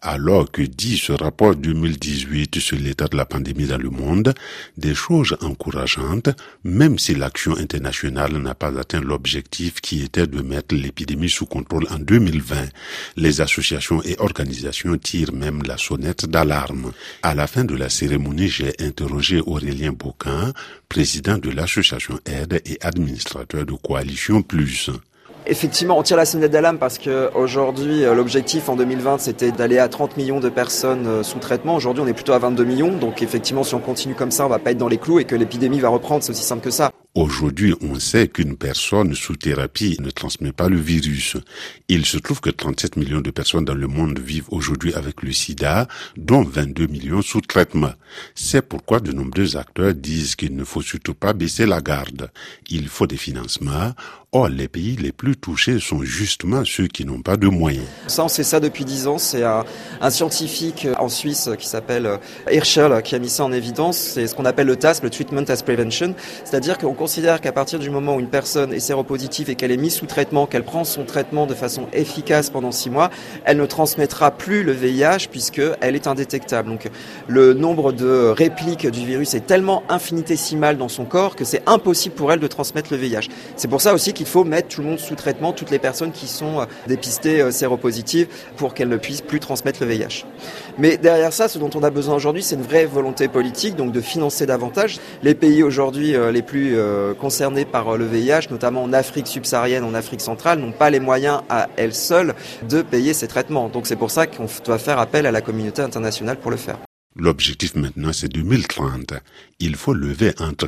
Alors que dit ce rapport 2018 sur l'état de la pandémie dans le monde, des choses encourageantes, même si l'action internationale n'a pas atteint l'objectif qui était de mettre l'épidémie sous contrôle en 2020. Les associations et organisations tirent même la sonnette d'alarme. À la fin de la cérémonie, j'ai interrogé Aurélien Boquin, président de l'association Aide et administrateur de Coalition Plus. Effectivement, on tire la sonnette d'alarme parce qu'aujourd'hui, l'objectif en 2020, c'était d'aller à 30 millions de personnes sous traitement. Aujourd'hui, on est plutôt à 22 millions. Donc effectivement, si on continue comme ça, on va pas être dans les clous et que l'épidémie va reprendre. C'est aussi simple que ça. Aujourd'hui, on sait qu'une personne sous thérapie ne transmet pas le virus. Il se trouve que 37 millions de personnes dans le monde vivent aujourd'hui avec le sida, dont 22 millions sous traitement. C'est pourquoi de nombreux acteurs disent qu'il ne faut surtout pas baisser la garde. Il faut des financements. Or, les pays les plus touchés sont justement ceux qui n'ont pas de moyens. Ça, on sait ça depuis 10 ans. C'est un scientifique en Suisse qui s'appelle Hirschel qui a mis ça en évidence. C'est ce qu'on appelle le TASP, le Treatment as Prevention. C'est-à-dire qu'on considère qu'à partir du moment où une personne est séropositive et qu'elle est mise sous traitement, qu'elle prend son traitement de façon efficace pendant 6 mois, elle ne transmettra plus le VIH puisqu'elle est indétectable. Donc, le nombre de répliques du virus est tellement infinitésimal dans son corps que c'est impossible pour elle de transmettre le VIH. C'est pour ça aussi qu'il faut mettre tout le monde sous traitement, toutes les personnes qui sont dépistées séropositives pour qu'elles ne puissent plus transmettre le VIH. Mais derrière ça, ce dont on a besoin aujourd'hui, c'est une vraie volonté politique, donc de financer davantage. Les pays aujourd'hui les plus concernés par le VIH, notamment en Afrique subsaharienne, en Afrique centrale, n'ont pas les moyens à elles seules de payer ces traitements. Donc c'est pour ça qu'on doit faire appel à la communauté internationale pour le faire. L'objectif maintenant, c'est 2030. Il faut lever entre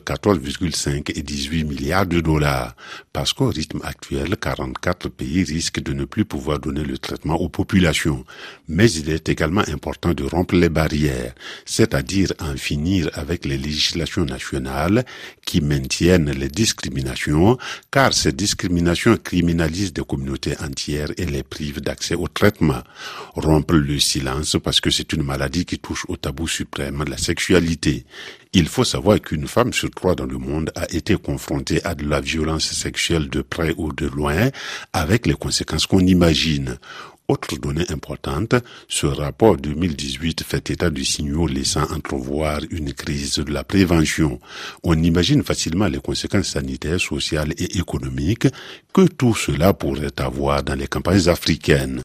14,5 et 18 milliards de dollars. Parce qu'au rythme actuel, 44 pays risquent de ne plus pouvoir donner le traitement aux populations. Mais il est également important de rompre les barrières, c'est-à-dire en finir avec les législations nationales qui maintiennent les discriminations, car ces discriminations criminalisent des communautés entières et les privent d'accès au traitement. Rompre le silence parce que c'est une maladie qui touche au tabou suprême, la sexualité. Il faut savoir qu'une femme sur 3 dans le monde a été confrontée à de la violence sexuelle de près ou de loin, avec les conséquences qu'on imagine. Autre donnée importante, ce rapport 2018 fait état de signaux laissant entrevoir une crise de la prévention. On imagine facilement les conséquences sanitaires, sociales et économiques que tout cela pourrait avoir dans les campagnes africaines.